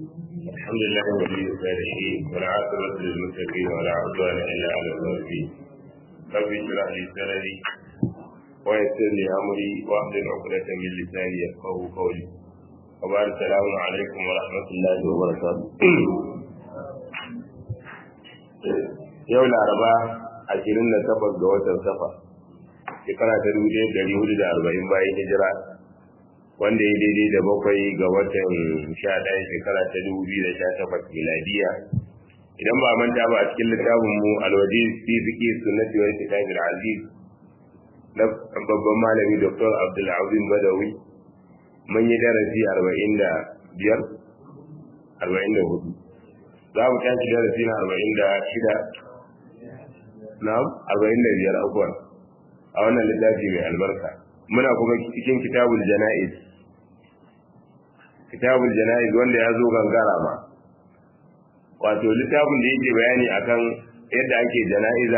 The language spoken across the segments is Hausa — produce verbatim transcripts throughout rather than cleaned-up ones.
الحمد لله ولي الصالحين والعاقبة للمتقين ولا عدوان إلا على الظالمين. رب اشرح لي صدري ويسر لي أمري واحلل عقدة من لساني يفقهوا قولي. وبعد السلام عليكم ورحمة الله وبركاته. يوم الأربعاء عشرين سفر جوات السفر shekara ta dubu ɗaya ɗari hudu da arba'in bayan hijira wanda ya daidai da bakwai ga watan sha ɗaya shekara ta dubu biyu da sha takwas miladiya. Idan ba manta ba a cikin littafin mu alwaji fi fiqi sunnati wal kitab al aziz na babban malami Dr. Abdul Azim Badawi mun yi darasi arba'in da biyar arba'in da hudu za mu tashi darasi na arba'in da shida na arba'in da biyar akwai a wannan littafi mai albarka. Muna kuma cikin kitabul jana'iz kitabul jana'iz wanda ya zo gangara ma, wato littafin da yake bayani akan yadda ake jana'iza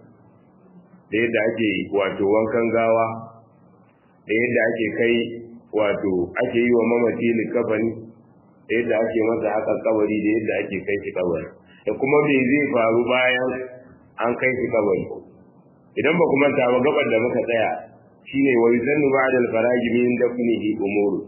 da yadda ake wato wankan gawa da yadda ake kai wato ake yi wa mamaci likafani da yadda ake masa haka kabari da yadda ake kai shi kabari da kuma me zai faru bayan an kai shi kabari. Idan ba kuma ta ba gabar da muka tsaya shine wa yuzannu ba'da al-faragi min dafnihi umuru.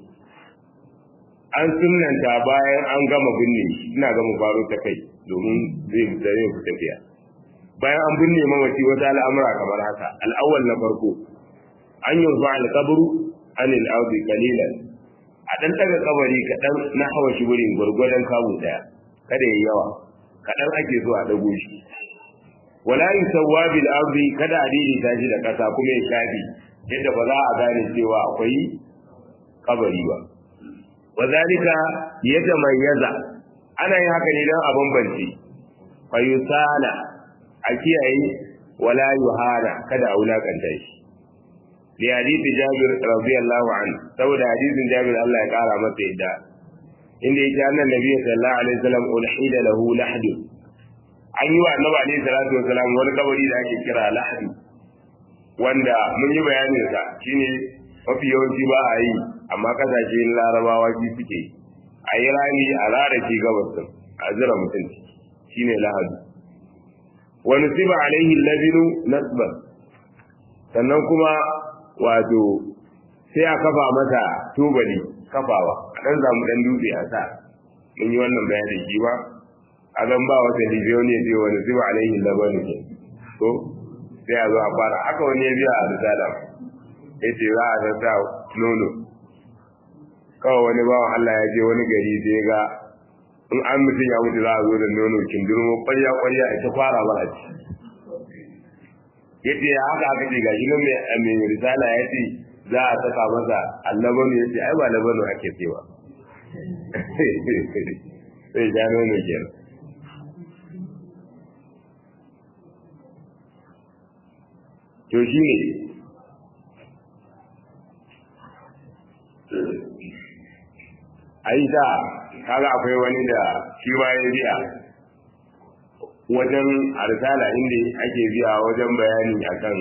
An sunnanta bayan an gama binne shi, ina ga mu faro ta kai domin zai zare ku tafiya. Bayan an binne mamaci wata al'amura kamar haka. Al-awwal na farko an yurfa al-qabru an al-ardi qalilan. A dan daga kabari kadan na hawa shi wurin gurgurdan kabu daya. Kada yayi yawa. Kadan ake so a dago shi. Wala yusawwa bil ardi, kada a daidaita shi da kasa kuma ya shafi yadda ba za a gane cewa akwai kabari ba. Wazalika yatamayyaza, ana yin haka ne dan a bambance. Fa yusala, a kiyaye, wala yuhara, kada a wulakanta shi. Li hadisi Jabir radiyallahu anhu, saboda hadisin Jabir Allah ya kara masa yadda inda yake annan Nabi sallallahu alaihi wasallam ulhida lahu lahdu, an yi wa annabi alaihi salatu wasalam wani kabari da ake kira lahdu, wanda mun yi bayanin sa shine mafi yawanci ba a yi, amma kasashen larabawa shi suke a yi rami a rarake gabas din a zira mutum shine lahadu. Wani siba alaihi labinu nasban, sannan kuma wato sai a kafa masa tubali kafawa, a dan zamu dan dutse a sa. Mun yi wannan bayanin shi ba a zan ba wata libiyo ne zai wani siba alaihi labinu ke to sai a zo a fara haka wani ya biya a risala ya ce za a sassa nono. Kawai wani bawan Allah ya je wani gari sai ga in an mutum ya mutu za a zo da nono kindurmo kwarya kwarya a ta fara ba a ci. Ya ce haka aka ce gashi nan mai risala ya ce za a saka masa allabanu, ya ce ai ba labanu ake cewa sai ja nono kenan. To shi ne a yi ta kaga akwai wani da shi ma ya biya wajen arsala inda ake biya wajen bayani akan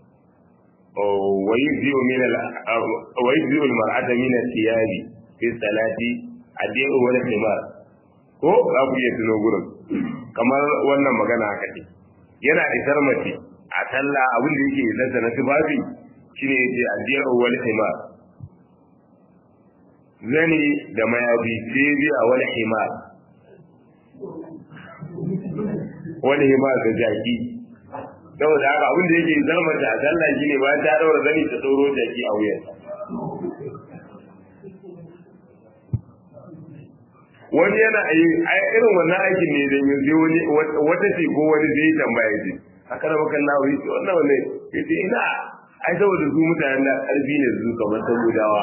wayi zi'ul mar'ata min al-thiyabi fi salati adiyu wal himar, ko za ku iya tuno gurin kamar wannan magana haka ne. Yana isar mace a talla abin da yake zanta na tufafi shine yace adiyu wal himar, zani da mayabi sai biya wal himar, wal himar da jaki. Saboda haka abin da yake zarmata a sallah shine ba ta daura zani ta tsoro jaki a wuyan. Wani yana yi irin wannan aikin ne da yanzu wani wata ce ko wani zai tambaya ce haka da bakan nawo yace wannan wannan yace ina ai saboda su mutanen da karfi ne su kamar sabudawa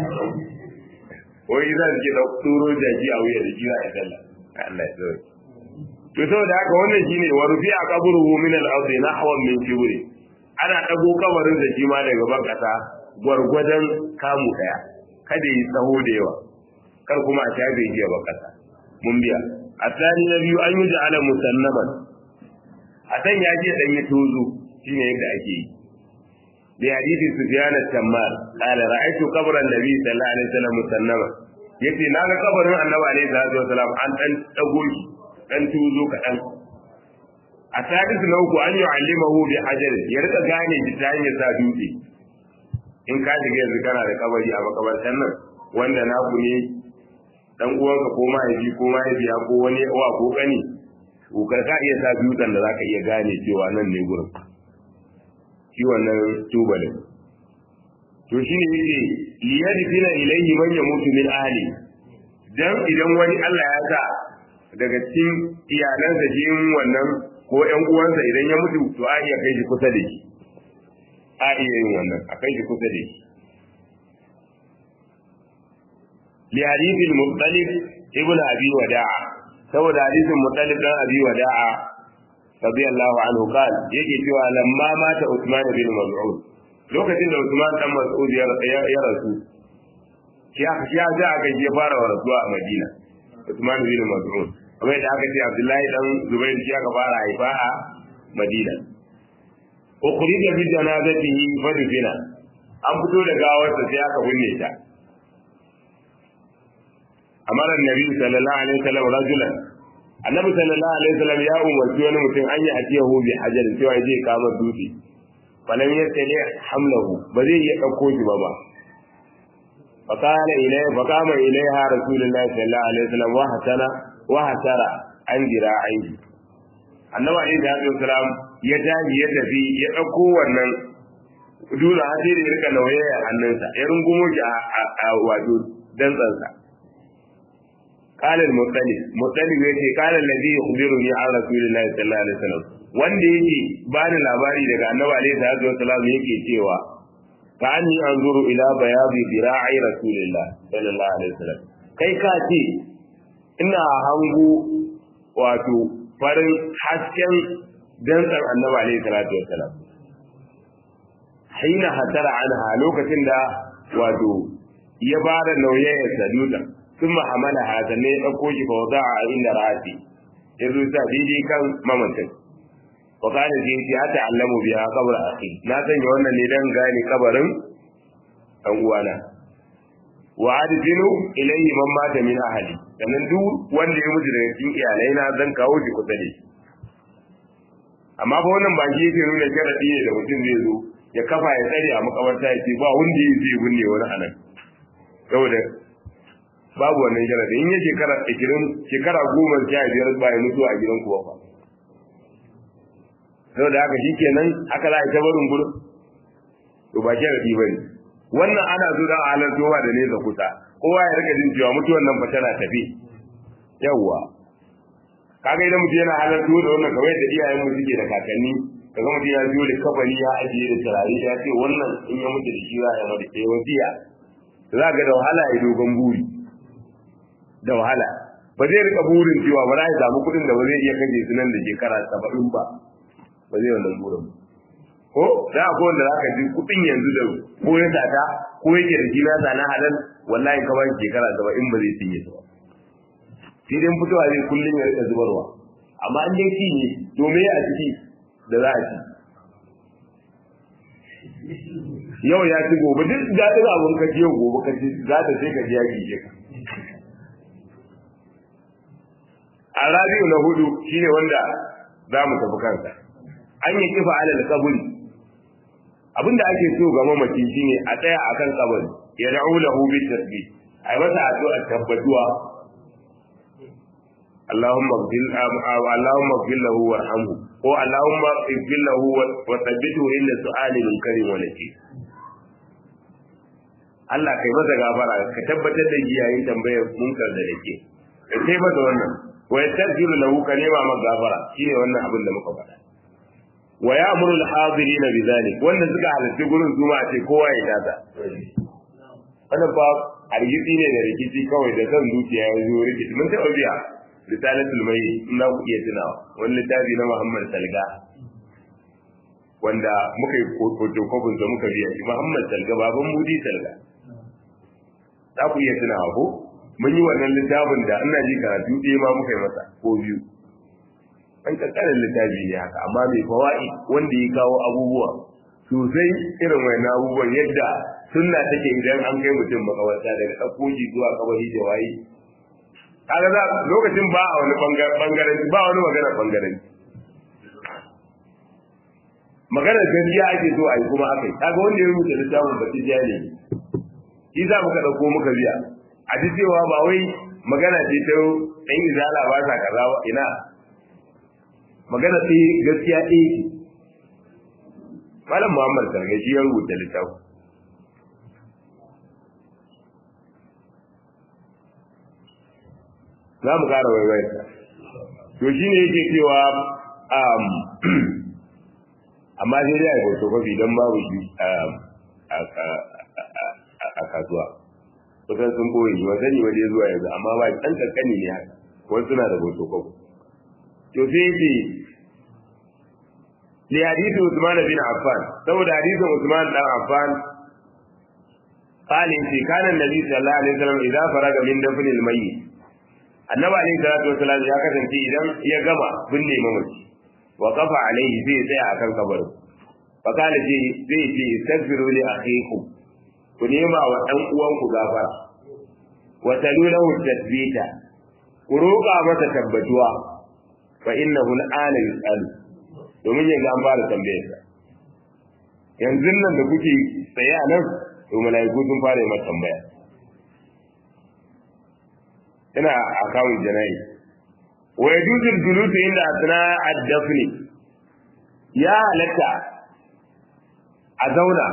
wai za su ke da tsoro jaki a wuya da jira a sallah. Allah ya tsare. To saboda haka wannan shine wa rufi'a qabruhu min al-ard nahwan min kibri, ana dago kabarin da shi ma daga ban kasa gwargwadon kamu daya, kada yi tsaho da yawa, kar kuma a shafe shi ba kasa. Mun biya asali na biyu an yi ja'ala musannaman, a san ya je dan yi tozo shine yadda ake yi. Da hadisi Sufyan al-Tammar qala ra'aytu qabra an-nabi sallallahu alaihi wasallam musannama, yace na ga kabarin annabi alaihi salatu wasalam an dan dago shi dan tuzo kadan a sadis na uku an yu'allimahu bi hajar ya rika gane shi ta hanyar sa dutse in ka shiga yanzu kana da kabari a makabartan nan wanda naku ne dan uwanka ko mahaifi ko mahaifiya ko wani uwa ko kani ko ka iya sa dutsen da zaka iya gane cewa nan ne gurin shi wannan tubalin to shine yake liyadfina ilayhi man yamutu min ahli dan idan wani Allah ya sa daga cikin iyalansa jin wannan ko ƴan uwansa idan ya mutu to a iya kai shi kusa da shi a iya yin wannan a kai shi kusa da shi li hadithil muttalib ibn abi wada'a saboda hadithin muttalib dan abi wada'a radiyallahu anhu qala yake cewa lamma mata usman bin maz'ud lokacin da usman dan maz'ud ya rasu ya ya ga ga ya fara rasuwa a madina usman bin maz'ud kamar da aka ce abdullahi dan zubair ya ga fara haifa a madina ukhrija bi janazatihi fa dufina an fito da gawarsa sai aka binne ta amara annabi sallallahu alaihi wasallam rajulan annabi sallallahu alaihi wasallam ya umarci wani mutum an yi atiyahu bi hajar cewa zai kama dutse falam yastali hamlahu ba zai iya dauko shi ba ba fakala ilai fakama ilaiha rasulullahi sallallahu alaihi wasallam wa hasana wa hasara an jira'ai annabi alaihi wasallam ya tafi ya tafi ya dauko wannan dole hadiri ya rika nauye a hannunsa ya rungumo shi a wato dantsansa قال المطلب مطلب yace قال الذي يخبرني عن رسول الله صلى الله عليه وسلم wanda yake bani labari daga annabi alaihi salatu wasallam yake cewa ka anni anzuru ila bayadi dira'i rasulillah sallallahu alaihi wasallam kai ka ce ina hango wato farin hasken dantsar annabi alaihi salatu wasallam hina hatara anha lokacin da wato ya bada nauyayar saduda ثم حملها sannan ya dauko shi fa wada'a inda ra'ati yazo ta daidai kan mamatin wa kana ji shi hata allamu biha qabr akhi na sanya wannan ne dan gane kabarin dan uwana wa adfinu ilayhi man mata min ahli sannan duk wanda ya mutu daga cikin iyalai na zan kawo shi kusa da shi amma ba wannan ba shi yake nuna sharadi ne da mutum zai zo ya kafa ya tsare a makabarta ya ce ba wanda zai binne wani anan saboda babu wannan sharadi in ya shekara ashirin shekara goma sha biyar ba ya mutu a gidan kuwa ba saboda haka shi kenan haka za a ta barin gurin to ba sharadi ba ne wannan ana so da halartowa da nesa kusa kowa ya rika jin cewa mutuwan nan fa tana tafi yawwa kaga idan mutum yana halarto da wannan kawai da iyayen mu suke da kakanni kaga mutum ya biyo da kabari ya ajiye da turare ya ce wannan in ya mutu da shi za a yi mata kewa biya za ga da wahala ya dogon buri da wahala ba zai rika burin cewa ba za ya samu kuɗin da ba zai iya kaje su nan da shekara saba'in ba ba zai wannan burin ko da akwai wanda za ka ji kuɗin yanzu da ko ya sata ko yake da jina sana halal wallahi ka ba shi shekara saba'in ba zai cinye su ba shi dai fitowa zai kullum ya rika zubarwa amma an dai ci ne to me a ciki da za a ci yau ya ci gobe duk daɗin abin ka ci yau gobe ka ci za ta sai ka ji ya gije ka a rabi'u na hudu shine wanda za mu tafi kansa an yi kifa alal kaburi abinda ake so ga mamaci shine a tsaya akan kabari ya da'u lahu bi tasbih ai masa addu'a tabbatuwa اللهم اغفر اللهم اغفر له وارحمه هو اللهم اغفر له وثبته عند سؤال منكر ونكير Allah kai masa gafara ka tabbatar da yayin tambayar munkar da yake ka sai masa wannan wa yastaghfiru lahu ka nema masa gafara shine wannan abin da muka faɗa wa ya'muru al-hadirin bidhalik wanda suka halarci gurin zuma a ce kowa ya tada wannan ba argiti ne da rikici kawai da san zuciya ya zo rikici mun taɓa biya risalatul mai ina ku iya tunawa wani littafi na Muhammad Salga wanda muka yi photocopy da muka biya shi Muhammad Salga baban Mudi Salga za ku iya tunawa ko mun yi wannan littafin da ina ji karatu ɗaya ma muka yi masa ko biyu an kankanin littafi ne haka amma mai fawa'i wanda ya kawo abubuwa sosai irin wayannan abubuwan yadda sunna take idan an kai mutum makawarta daga ɗaukoki zuwa kabari da waye kaga za lokacin ba a wani bangaren ba wani magana bangaren magana gaskiya ake so a yi kuma akai kaga wanda ya rubuta littafin batijja ne shi za muka dauko muka biya a ji cewa ba wai magana ce ta ɗan izala ba sa kaza ba ina magana ce gaskiya ɗaya ce malam Muhammad Sarga shi ya rubuta littafin za mu kara waiwaita to shi ne yake cewa amma sai dai a hoto kwafi don babu shi a kasuwa kusan sun boye shi wasan yi waje zuwa yanzu amma ba ɗan kankani ne haka wasu suna da hoto kwafi to sai yake li hadisi Usman bin Affan saboda hadisin Usman dan Affan قال إن كان النبي صلى الله عليه وسلم إذا فرغ من دفن الميت annabi alayhi salatu wasalam ya kasance idan ya gama binne mamaci wa qafa alayhi zai tsaya akan kabarin fa kana ce zai ce istaghfiru li akhikum ku nema wa dan uwanku gafara wa talulahu tathbita ku roƙa masa tabbatuwa fa innahu al'ana yus'alu domin yanzu an fara tambayar sa yanzu nan da kuke tsaye a nan to malaiku sun fara yi masa tambaya ina a kawun janayi wa yajuzu al-julusu inda asna ad-dafn ya halatta a zauna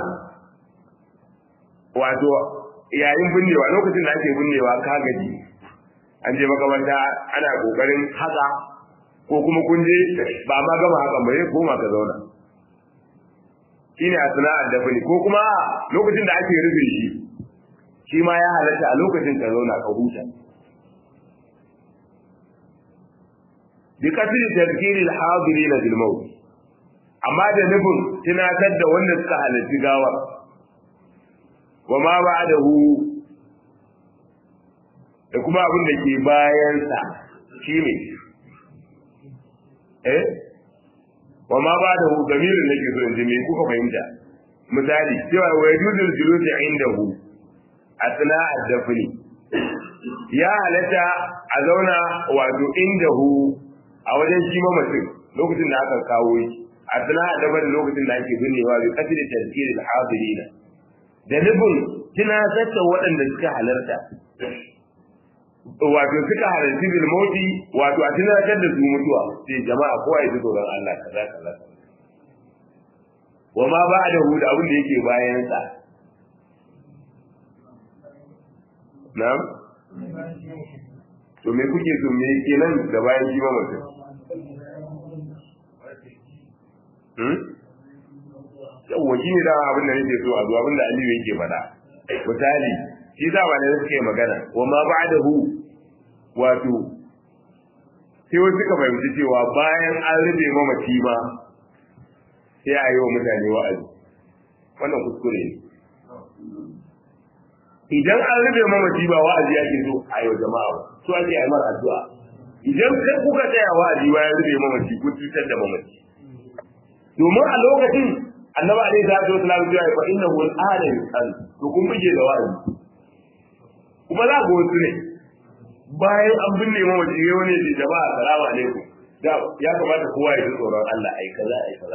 wato yayin binnewa lokacin da ake binnewa ka gaji an je makamanta ana kokarin haka ko kuma kun je ba ma gama haka ba sai koma ka zauna shine asna ad-dafn ko kuma lokacin da ake rufe shi shi ma ya halatta a lokacin ka zauna ka huta بكثير تذكير الحاضرين بالموت amma da nufin tunatar da wanda suka halarci gawar wa ma ba'dahu da kuma abin da ke bayan sa shine eh wa ma ba'dahu damirin nake so in ji me kuka fahimta misali cewa wa yujuzul julus indahu asna ad-dafni ya halatta a zauna wato indahu a wajen shi mamacin lokacin da aka kawo shi a tana da bari lokacin da ake binnewa bi kafi da tazkiril hadirina da nufin tunatar da waɗanda suka halarta wato suka halarci bil mauti wato a tunatar da su mutuwa sai jama'a kowa ya ji tsoron Allah kaza kaza wa ma ba'dahu da abin da yake bayan sa na'am to me kuke so me kenan da bayan shi mamacin hmm yawa shi ne da abin da nake so a zuwa abin da Aliyu yake faɗa misali shi za ba ne suke magana wa ma ba'dahu wato sai wasu suka fahimci cewa bayan an rufe mamaci ma sai a yi wa mutane wa'azi wannan kuskure ne idan an rufe mamaci ba wa'azi ake so a yi wa jama'a ba so ake yi mara addu'a idan kai kuka tsaya wa'azi bayan rufe mamaci kun cutar da mamaci domin a lokacin annabi alaihi salatu wasallam ya ce fa innahu al'ana yusal to kun bige da wa'azi kuma za ku wasu ne bayan an binne mamaci ya wani da jama'a assalamu alaikum da ya kamata kowa ya ji tsoron Allah ai kaza ai kaza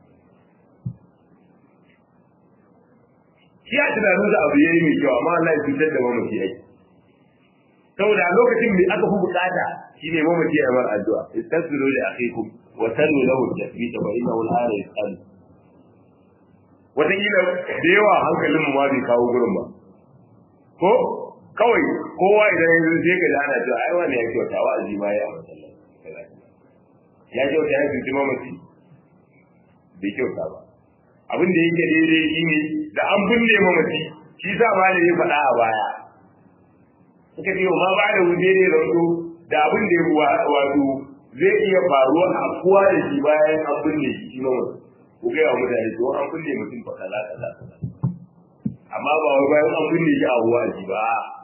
shi ya tunanin da abu yayi mai kyau amma Allah ya cutar da mamaci yake saboda a lokacin da aka fi bukata shine mamaci ya bar addu'a istaghfiru li akhikum wa sallu lahu tasbita wa innahu al-ana yasal wata kila da yawa hankalin mu ma bai kawo gurin ba ko kawai kowa idan yanzu sai ka ana cewa ai wani ya kyauta wa'azi ma ya masallaci ya kyauta ya cuci mamaci bai kyauta ba abin da yake daidai shine da an binne mamaci shi sa ma da ya faɗa a baya suka ce ma ba da wuje ne rato da abin da ya wato zai iya faruwa a kowa da shi bayan an binne shi ma mutum ku ga yawa mutane to an binne mutum fa kaza kaza amma ba wai bayan an binne shi a ruwa shi ba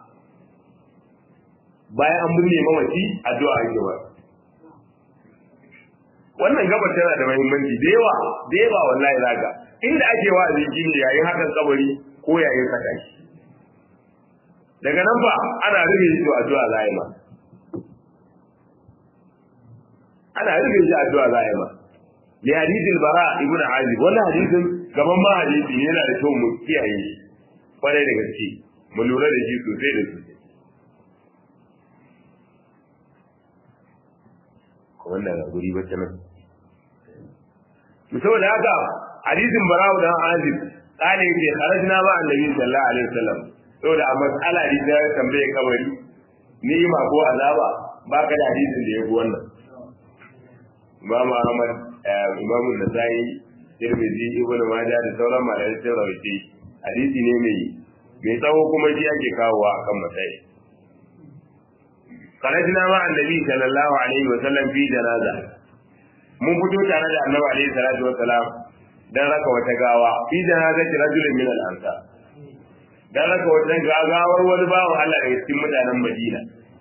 bayan an binne mamaci addu'a ake ba wannan gaba tana da muhimmanci da yawa da yawa wallahi zaka inda ake wa'azi shine yayin hakan kabari ko yayin saka shi daga nan ba ana rufe shi addu'a za a yi ma ana rufe shi addu'a za a yi ma li hadithil bara ibn azib wannan hadisin gaban ma hadisi yana da kyau mu kiyaye shi kwarai da gaske mu lura da shi sosai da sosai wannan guri ba ta nan to saboda haka hadisin bara'u dan azib kale yake kharajna ma annabi sallallahu alaihi wasallam saboda a mas'ala da ta tambaye kabari ni'ima ko azaba baka da hadisin da yabo wannan Imam Ahmad Imam Nasa'i Tirmidhi Ibn Majah da sauran malamai sun rawaito hadisi ne mai mai tsawo kuma shi ake kawowa kan matsayi kharajna ma annabi sallallahu alaihi wasallam fi janaza mun fito tare da annabi alaihi salatu wasalam dan raka wata gawa fi janazati rajulin min al-ansar dan raka wata gawar wani bawo Allah da cikin mutanen Madina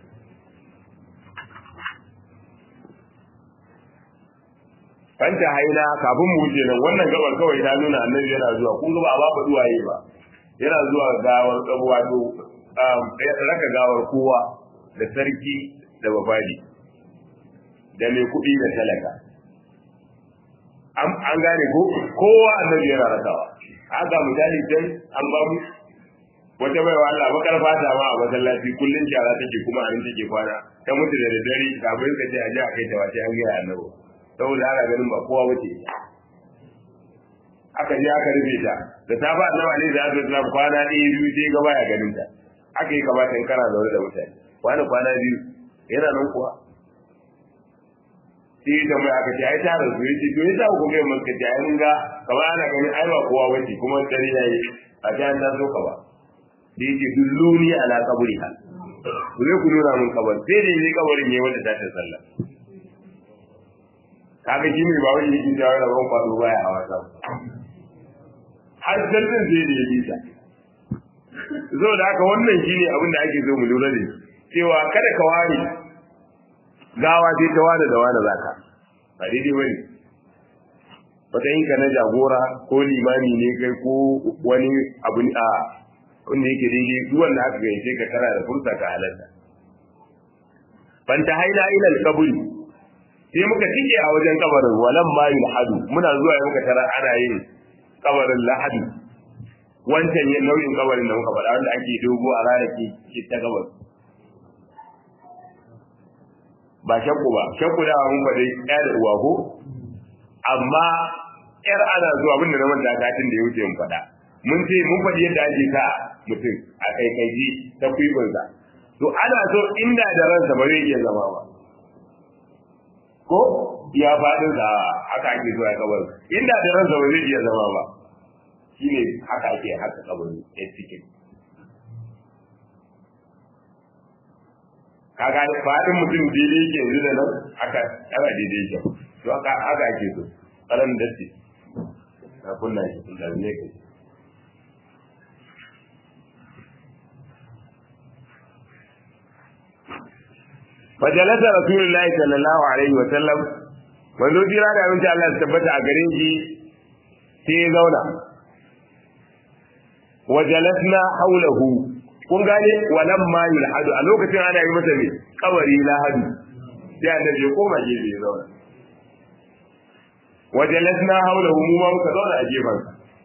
fanta haina kafin mu wuce nan wannan gabar kawai ta nuna annabi yana zuwa kun ga ba a ba duwaye ba yana zuwa gawar kabuwa to raka gawar kowa da sarki da babadi da mai kuɗi da talaka an gane ko kowa annabi yana rakawa haka misali dan an ba mu wata baiwa Allah bakar fata ma a masallaci kullun shara take kuma an take kwana ta mutu da dare kafin ka ce a ji a kai ta wace an ga annabi saboda ana ganin ba kowa wace aka je aka rufe ta da safa annabi alaihi salatu wasallam kwana ɗaya biyu sai ga baya ganin ta aka yi kamata in kana zaune da mutane kwana kwana biyu yana nan kuwa sai da mai aka ce ai ta rasu yace to yasa ku ga mun kace ai mun ga kamar ana ganin ai ba kowa wace kuma dare yayi a ta an zo ka ba da yake dulluni ala qabriha ku ne ku nuna mun kabar sai da yi kabarin ne wanda ta ta sallah kaga shi mai ba wani yake jawo da ban kwado baya a wata har sallin sai da yi ta zo da haka wannan shine abin da ake so mu lura da cewa kada ka ware gawa sai ta wada da wani zaka ba daidai bane wata yin ka na jagora ko limami ne kai ko wani abu a wanda yake daidai duk wanda aka ga sai ka kara da fursa ka halatta fanta haila ila al-qabr sai muka tike a wajen kabarin walam ma yulhadu muna zuwa muka tara ana yin kabarin lahadi wancan yin nau'in kabarin da muka faɗa wanda ake dogo a rarake ke ta gabar ba shakku ba shakku da mun faɗi ɗaya da uwa ko amma ƴar ana zuwa abin da na manta katin da ya wuce mun faɗa mun ce mun faɗi yadda ake sa mutum a kai kai ji ta kwibinsa to ana so inda da ransa ba zai iya zama ba ko ya faɗin da haka ake zuwa kabar inda da ransa ba zai iya zama ba shine haka ake haka kabarin ya cikin kaga fadin mutum daidai yake yanzu da nan aka tsara daidai yake to aka aka ake so karan dace na kunna shi da ne kai fajalasa rasulullahi sallallahu alaihi wa sallam manzo jira da abinci Allah ya tabbata a gare shi sai ya zauna wajalasna haulahu kun gane walam ma yulhadu a lokacin ana yi masa ne kabari lahadu sai annabi ya koma gefe ya zauna wajalasna haulahu mu ma muka zauna a gefen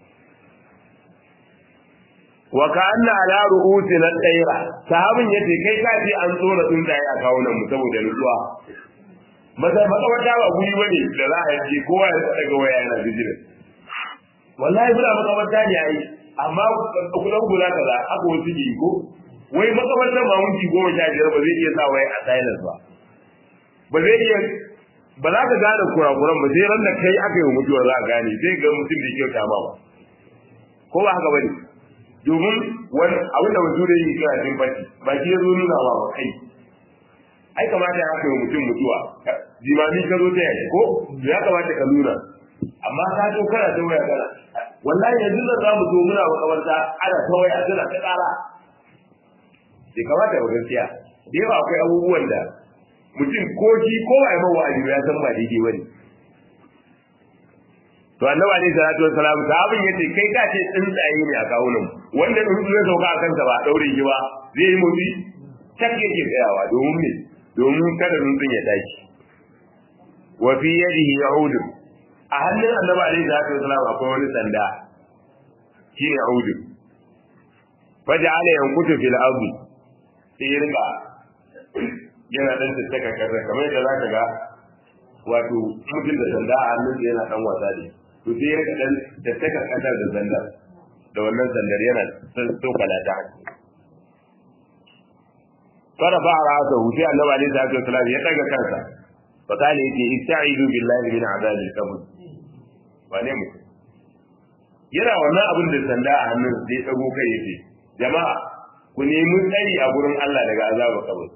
wa ka'anna ala ru'usina tayra sahabin yace kai ka ji an tsora tsuntsaye a kawunan mu saboda nutsuwa masa makawata ba guri bane da za a yi kowa ya daga waya yana bijirin wallahi bula makawata ne ai amma kudan gura kaza aka wasu ji ko wai makamantar mamunci goma sha biyar ba zai iya sa wai a silence ba ba zai iya ba za ka gane kurakuran ba sai ran da kai aka yi mutuwa za a gane sai ga mutum da ke kyauta ma ba ko ba haka bane domin wani abin da mutum da yi kira jin baki ba shi ya zo nuna ba ba kai ai kamata ya kai mutum mutuwa jimami ka zo ta yaki ko ya kamata ka nuna amma ka zo kana ta waya kana wallahi yanzu da za mu zo muna makabarta ana ta waya tana ta ƙara bai kamata ba gaskiya da yawa akwai abubuwan da mutum ko shi ko a yi mawa a ya san ba daidai ba ne to annabi alaihi salatu wassalam sahabin yace kai ka ce tsuntsaye ne a kawunan wanda in zai sauka a kansa ba a daure shi ba zai yi motsi tak yake tsayawa domin me domin kada tsuntsun ya tashi wa fi yadihi ya'ud a hannun annabi alaihi salatu wassalam akwai wani sanda shine ya'ud faja'ala yankutu fil ardi sai riga yana dan tattaka kaza kamar yadda zaka ga wato mutum da sanda a hannun yana dan wasa ne to sai ya dan tattaka kaza da sanda da wannan sandar yana tsokala ta fara fara ta huti annabi alaihi salatu wasallam ya daga kansa fa kana yace ista'idu billahi min azabil qabr wane mu yana wannan abin da sanda a hannun sai ya dago kai yace jama'a ku nemi tsari a gurin Allah daga azabar kabari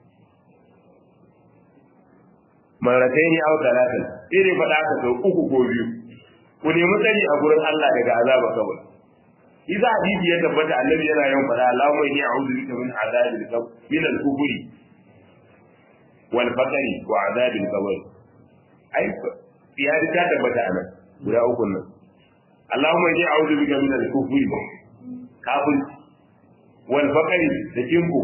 maratai ne au talatin ire faɗa ka sau uku ko biyu ku nemi tsari a gurin Allah daga azabar kabari idza hadisi ya tabbata annabi yana yawan faɗa Allahumma inni a'udhu bika min azabil qabr min al-kufri wal faqri wa azabil qabr ai ya ta tabbata anan guda uku nan Allahumma inni a'udhu bika min al-kufri kafir wal faqri da kimbo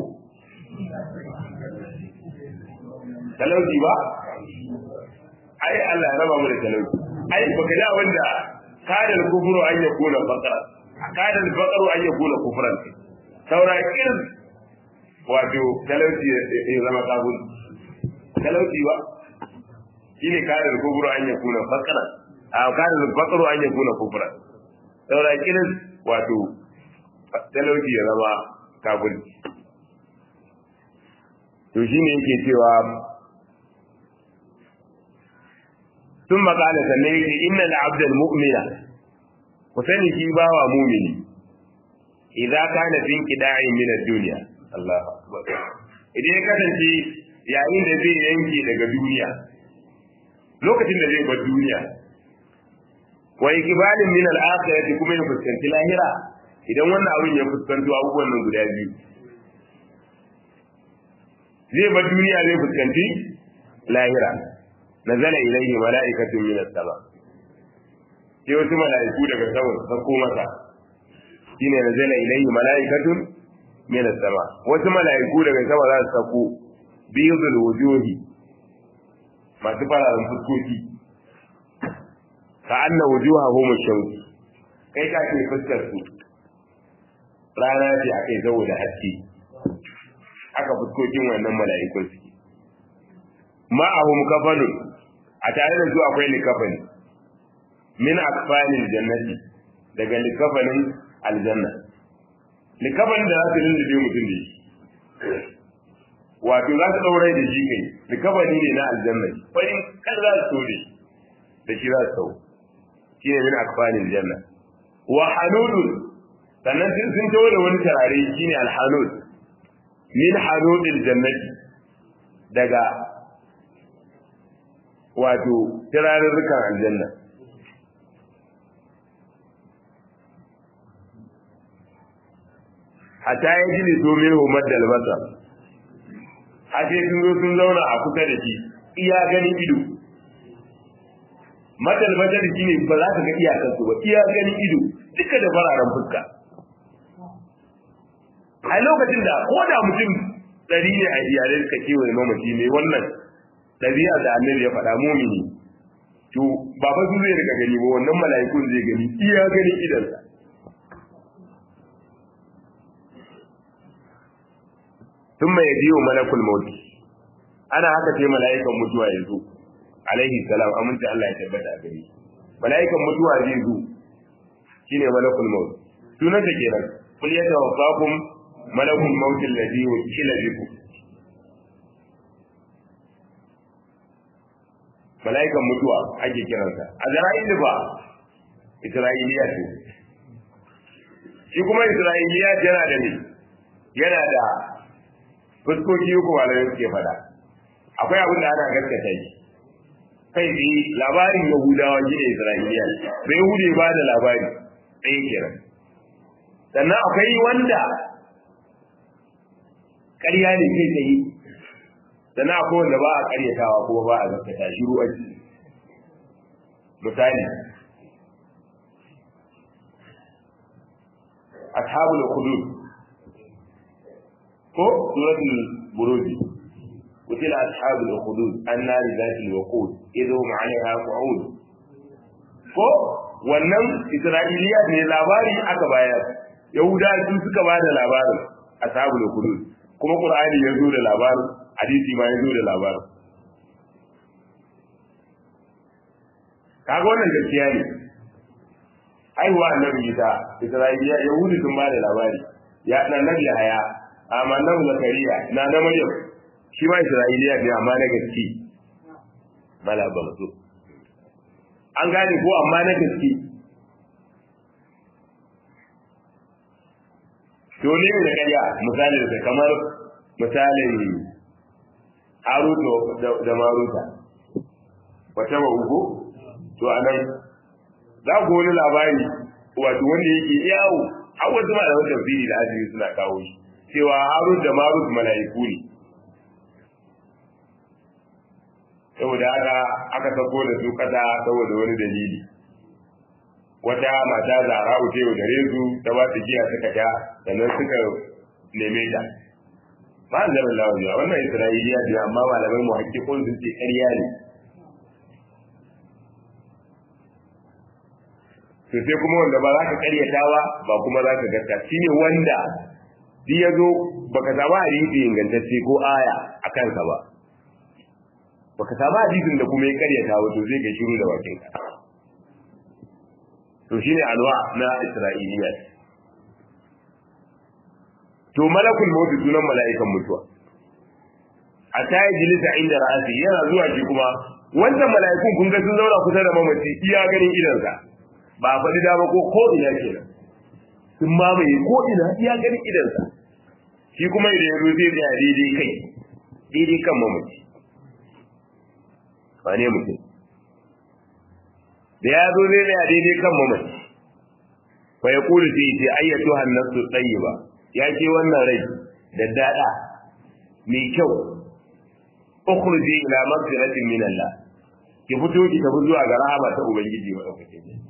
talauci ba ai Allah ya raba mu da talauci ai baka da wanda kada kufuru an ya kula faqra kada faqru an ya kula kufran saura irin wato talauci ya zama kafir talauci ba shine kada kufuru an ya kula faqra a kada faqru an ya kula kufran saura irin wato talauci ya zama kafir to shine yake cewa ثم قال سنيه إن العبد المؤمن وسني في باوى مؤمن إذا كان في انقطاع من الدنيا الله أكبر إذا كان في يعني da zai yanke daga duniya lokacin da zai bar duniya wa iqbalin min al-akhirah kuma ya fuskanci lahira idan wannan abin ya fuskanto abubuwan nan guda biyu zai bar duniya zai fuskanci lahira nazala ilayhi mala'ikatun min as-sama sai wasu mala'iku daga sama sako masa shine nazala ilayhi mala'ikatun min as-sama wasu mala'iku daga sama za su sako biyudul wujuhi masu fararen fuskoki ka anna wujuhahum ash-shams kai ka ce fuskar su rana ce akai saboda haske haka fuskokin wannan mala'ikun suke ma'ahum kafanun a tare da su akwai likafani min akfanil jannati daga likafanin aljanna likafanin da za su lullube mutum da shi wato za su daure da shi kai likafani ne na aljanna farin kan za su tore da shi za su tau shi ne min akfanil janna wa hanudun sannan sun tawo da wani tarare shi ne alhanud min hanudil jannati daga wato turarurrukan aljanna hatta ya ji ne domin homar da albasa hace sun zo sun zauna a kusa da shi iya ganin ido madal madal shi ne ba za ka ga iyakansu ba iya ganin ido duka da fararen fuska a lokacin da ko da mutum ɗari ne a iyalai suka kewaye mamaci ne wannan ɗabi'a da annabi ya faɗa mumini to ba fa su zai rika gani ba wannan mala'ikun zai gani iya ganin idansa thumma yaji'u malakul maut ana haka sai mala'ikan mutuwa ya zo alaihi salam aminta Allah ya tabbata a gare shi mala'ikan mutuwa zai zo shine malakul maut sunan da kenan kul yatawaffakum malakul maut alladhi wukila bikum mala'ikan mutuwa ake kiransa azra'il ba isra'iliya ce shi kuma isra'iliya yana da ne yana da fuskoki uku malamai suke fada akwai abin da ana gaskata shi kai tsaye labarin yahudawa shi ne isra'iliya bai yahude ba da labari ɗaya kenan sannan akwai wanda ƙarya ne kai tsaye sannan akwai wanda ba a ƙaryatawa kuma ba a gaskata shi ruwan misali ashabul hudud ko suratul buruj قتل أصحاب الأخدود النار ذات الوقود إذ هم عليها قعود ko wannan Isra'iliya ne labari aka bayar Yahuda su suka bada labarin ashabul hudud kuma Qur'ani ya zo da labarin hadisi ma ya zo da labarin kaga wannan gaskiya ne aiwa annabi Isa Isra'iliya Yahudi sun bada labari ya dan nabi haya amma nan Zakariya na na Maryam shi ma Isra'iliya ne amma na gaske bala ba su an gane ko amma na gaske to ne da kariya misali da kamar misalin Haruto da Maruta wata ba uku to anan za ku wani labari wato wanda yake yawo har wasu ma da wata tafsiri da hadisi suna kawo shi cewa Harut da Marut mala'iku ne saboda haka aka sako da su kasa saboda wani dalili wata mata zara uce wa gare su ta ba su giya suka sha sannan suka neme ta ba an zama lafiya wannan Isra'iliya ce amma malamai mu hakikun sun ce ƙarya ne to sai kuma wanda ba za ka ƙaryata ba ba kuma za ka gaska shine wanda shi ya zo baka samu hadisi ingantacce ko aya a kansa ba baka samu hadisin da kuma ya karyata wato zai ga shiru da bakin ka to shine alwa na Isra'iliya to malakul maut sunan mala'ikan mutuwa ata yajlisa inda ra'asi yana zuwa shi kuma wannan mala'ikun kun ga sun zauna kusa da mamaci iya ganin idansa ba faɗi da ba ko ko ina kenan sun mamaye ko ina iya ganin idansa shi kuma idan ya zo zai tsaya daidai kai daidai kan mamaci ba ne mutum da ya zo zai tsaya daidai kan mamaci fa ya kulu sai ce ayyatu hannasu tayyiba ya ce wannan rai da dada mai kyau ukhruji ila maghfiratin min Allah ki fito ki tafi zuwa ga rahama ta ubangiji madaukakin ne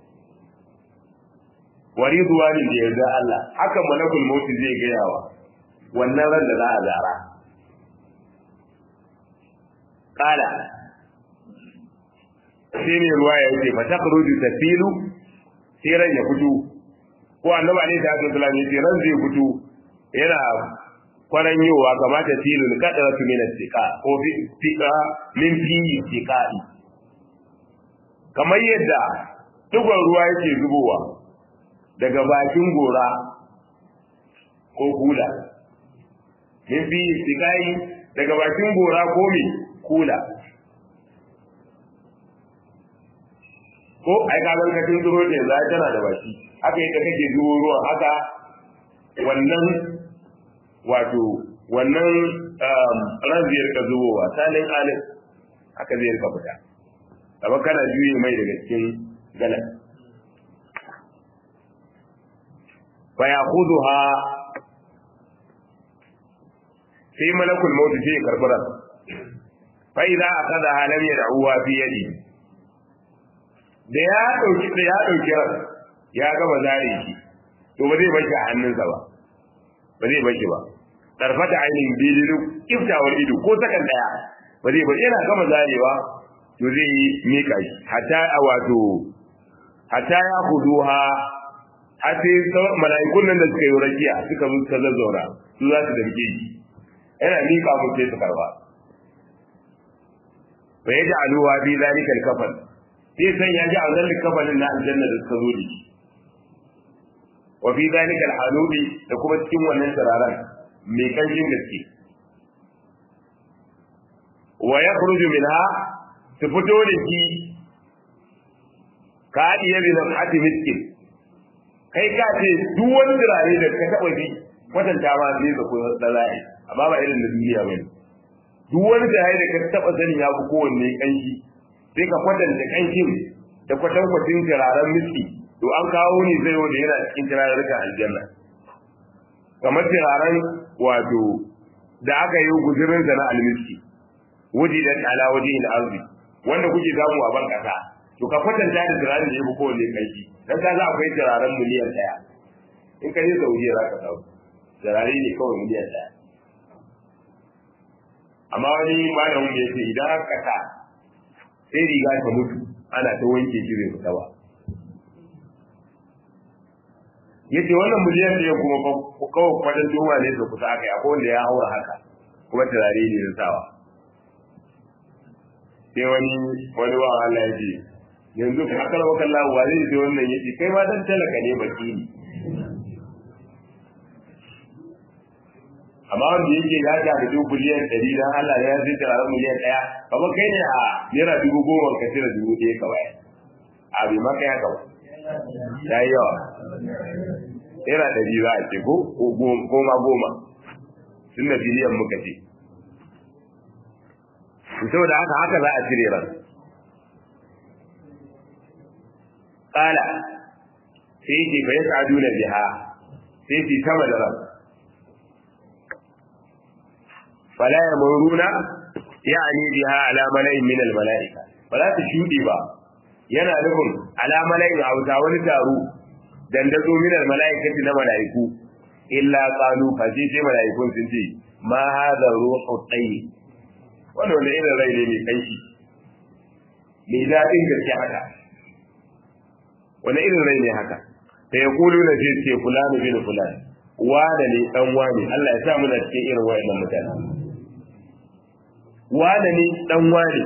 waridwanin da yarda Allah haka malakul maut zai ga yawa wannan ran da za a zara kala sai ne ruwa ya ce fa takhruju tafilu sai ran ya fito ko annabi alaihi salatu wasallam ya ce ran zai fito yana kwaranyowa kamata tilul qadratu min as-siqa ko fi siqa min fi siqai kamar yadda dugon ruwa yake zubowa daga bakin gora ko kula min fi siqai daga bakin gora ko me kula ko ai ka ga kacin zuro ne za tana da baki haka yadda kake zubo ruwan haka wannan wato wannan ran zai rika zubowa salin alif haka zai rika fita amma kana juye mai daga cikin galan fa ya'khudha sai malakul maut sai karbara fa idza akhadha lam yad'uha fi yadi da ya dauki da ya dauki ran ya gama zare shi to ba zai bashi a hannunsa ba ba zai bashi ba tarfata ainihin bidiru kiftawar ido ko sakan daya ba zai bashi yana gama zarewa to zai yi mika shi hatta a wato hatta ya kuduha har sai mala'ikun nan da suka yi rakiya suka zo suka zazzaura su za su damke shi yana mika mu sai su karba fa yaj'aluha bi zalika al-kafan sai san ya ji a zalli kafanin na aljanna da suka zo da shi wa fi zalika al-halubi da kuma cikin wannan sararan mai kanshin gaske wa yakhruju minha su fito da shi ka hadiya bi nafhati miskin kai ka ce duk wani turare da ka taba ji kwatanta ma zai ga koyar da zai amma ba irin da duniya bane duk wani turare da ka taba sani ya fi kowanne kanshi sai ka kwatanta kanshin da kwatankwacin turaren miski to an kawo ni zai wanda yana cikin turarurrukan aljanna kamar turaren wato da aka yi guzurin sa na almiski wuji da ala waje da arzi wanda kuke samu a ban kasa to ka kwatanta da turaren da ya fi kowanne kanshi dan ka za akwai turaren miliyan daya in ka je Saudiya za ka samu turare ne kawai miliyan ɗaya amma wani malamin da ya ce idan aka sa sai riga ta mutu ana ta wanke shi bai fita ba yace wannan miliyan ɗaya kuma kawai kwadan doma ne da kusa aka yi akwai wanda ya haura haka kuma turare ne da sawa sai wani wani wa Allah ya ce yanzu ka akala wa kallahu wa zai ce wannan yace kai ma dan talaka ne baki ne amma wanda yake ya ta da dubu miliyan ɗari dan Allah ya zai turare miliyan ɗaya kama kai ne a naira dubu goma ka tira dubu ɗaya kawai a bai maka ya kawai ya yi yawa naira ɗari za a ce ko goma goma tun da biliyan muka ce saboda haka haka za a cire ran ƙala sai ce bai sa'adu na biha sai ce sama da ran fala ya muruna ya'ani biha ala mala'in min al mala'ika ba za ta shuɗe ba yana nufin ala mala'in hausa wani taro dandazo min al mala'ikati na mala'iku illa qalu fa sai mala'ikun sun ce ma hadha ruhu tayyib wannan wanda irin rai ne mai kanshi mai daɗin gaske haka wani irin rai ne haka sai ya kulu na ce ce fulani bin fulani wane ne dan wane Allah ya sa muna cikin irin wayannan mutane wane ne dan wane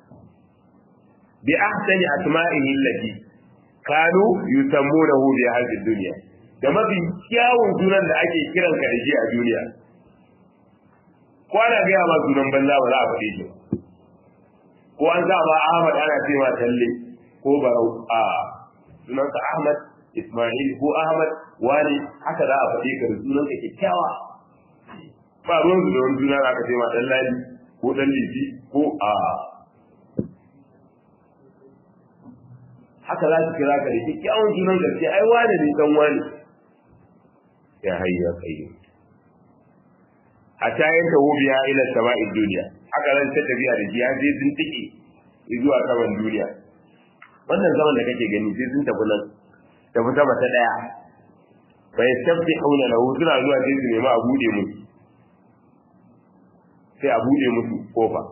bi ahsani asma'ihi allati kanu yusammunahu bi hadhihi dunya da mafi kyawun sunan da ake kiran ka da shi a duniya ko ana gaya ma sunan banza ba za a faɗe shi ko an sa ba Ahmad ana cewa talle ko barau a sunansa Ahmad Ismail ko Ahmad wani haka za a faɗe ka da sunan ka kyakkyawa ba ruwan su da wani suna za ka ce ma dan ladi ko dan liji ko a haka za su kira ka da kyakkyawan sunan gaske ai wani ne dan wani ya hayya kayyum hatta yanka wubiya ila sama'id dunya haka ran ta tafiya da jiya sai sun tike zuwa saman duniya wannan zaman da kake gani sai sun tafi nan tafi sama ta daya fa yastaftihuna lahu suna zuwa sai su nemi a bude musu sai a bude musu kofa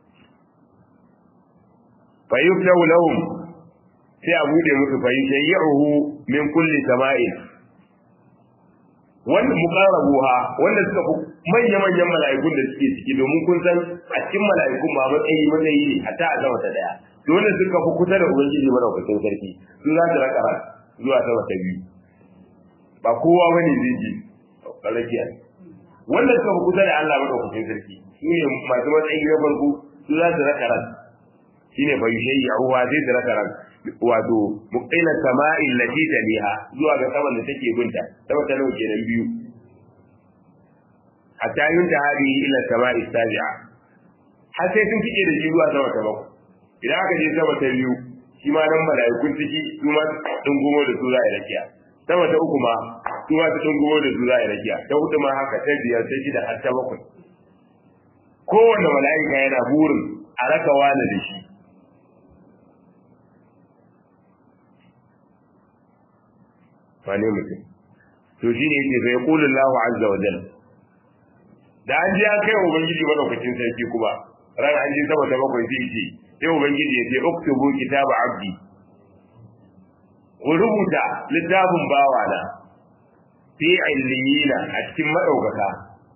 fa yuftahu lahum sai a bude musu fa yushayyi'uhu min kulli sama'in wanda muqarabuha wanda suka fi manya-manyan mala'ikun da suke ciki domin kun san a cikin mala'ikun ma matsayi matsayi ne hatta a sama ta daya to wanda suka fi kusa da ubangiji madaukakin sarki su za su raka ran zuwa sama ta biyu ba kowa bane zai ji rakiya wanda suka fi kusa da Allah madaukakin sarki su ne masu matsayi na farko su za su raka ran shine bai shayi a ruwa zai su raka ran wato muqila sama'i allati taliha zuwa ga saman da take binta sama ta nauke nan biyu hatta yin da hadi ila sama'i sabi'a har sai sun kike da shi zuwa sama ta bakwai idan aka je sama ta biyu shi ma nan mala'ikun ciki su ma dungumo da su za a rakiya sama ta uku ma su ma ta dungumo da su za a rakiya ta hudu ma haka ta biyar ta shida har ta bakwai kowanne mala'ika yana burin a raka wani da shi wane mutum to shine yake fa yaqulu Allahu azza wa jalla da an ji an kai ubangiji madaukakin sarki kuma ran an ji sama ta bakwai sai ce sai ubangiji ya ce uktubu kitaba abdi ku rubuta littafin bawana fi illiyina a cikin madaukaka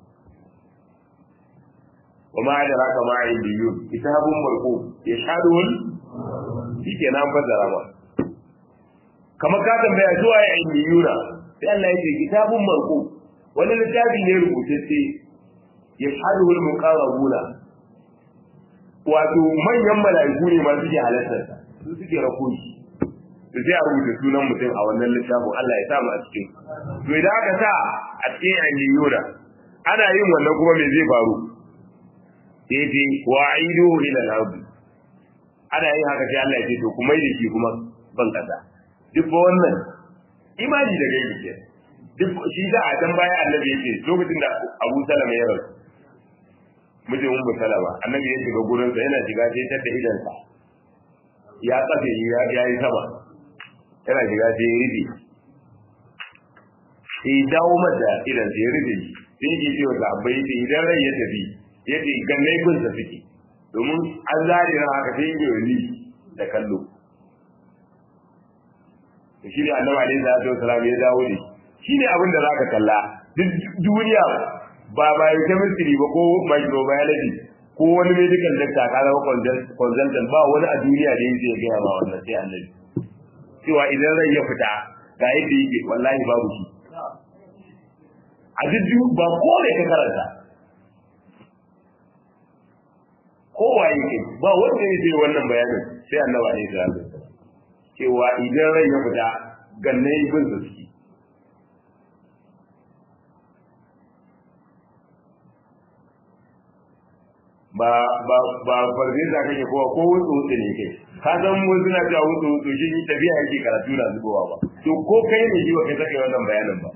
وما أدراك ما عليون كتاب مرقوم يشهده shike nan fassara ba kamar ka tambaya zuwa ya illiyuna sai Allah ya ce kitabun marqum wani littafi ne rubutacce yashhadu al-muqarrabuna wato manyan mala'iku ne masu ke halartar su suke rako shi to sai a rubuta sunan mutum a wannan littafin Allah ya sa mu a cikin to idan aka sa a cikin illiyuna ana yin wannan kuma me zai faru sai dai wa'iduhu ila al-ardh ana yin haka sai Allah ya ce to kuma yi shi kuma ban kasa duk wannan imani da gaibi ke duk shi da a dan baya annabi yake lokacin da Abu Salama ya rasu mijin Ummu Salama annabi ya shiga gurin sa yana shiga sai ta da idan sa ya tsafe ya yayi sama yana shiga sai ya rubi sai dawo mata idan sai rufe sai yake cewa sahabbai sai idan rai ya tafi yace gannai gun sa fiki domin an zare ran haka sai yake wani da kallo to shi ne annabi alaihi salatu wasallam ya dawo ne shi ne abin da zaka kalla duk duniya ba biochemistry ba ko microbiology ko wani medical doctor ka zama consultant ba wani a duniya da yake gaya ba wannan sai annabi cewa idan rai ya fita ga yadda yake wallahi babu shi a duk ba ko ne ka karanta kowa yake ba wanda yake wannan bayanin sai annabi alaihi salatu wasallam cewa idan rai ya fita ganne bin su suke ba ba ba farze da kake kowa ko wuce wuce ne kai ka san mun suna cewa wuce wuce shi ni tafiya yake karatu na zubowa ba to ko kai ne jiwa kai saka wannan bayanin ba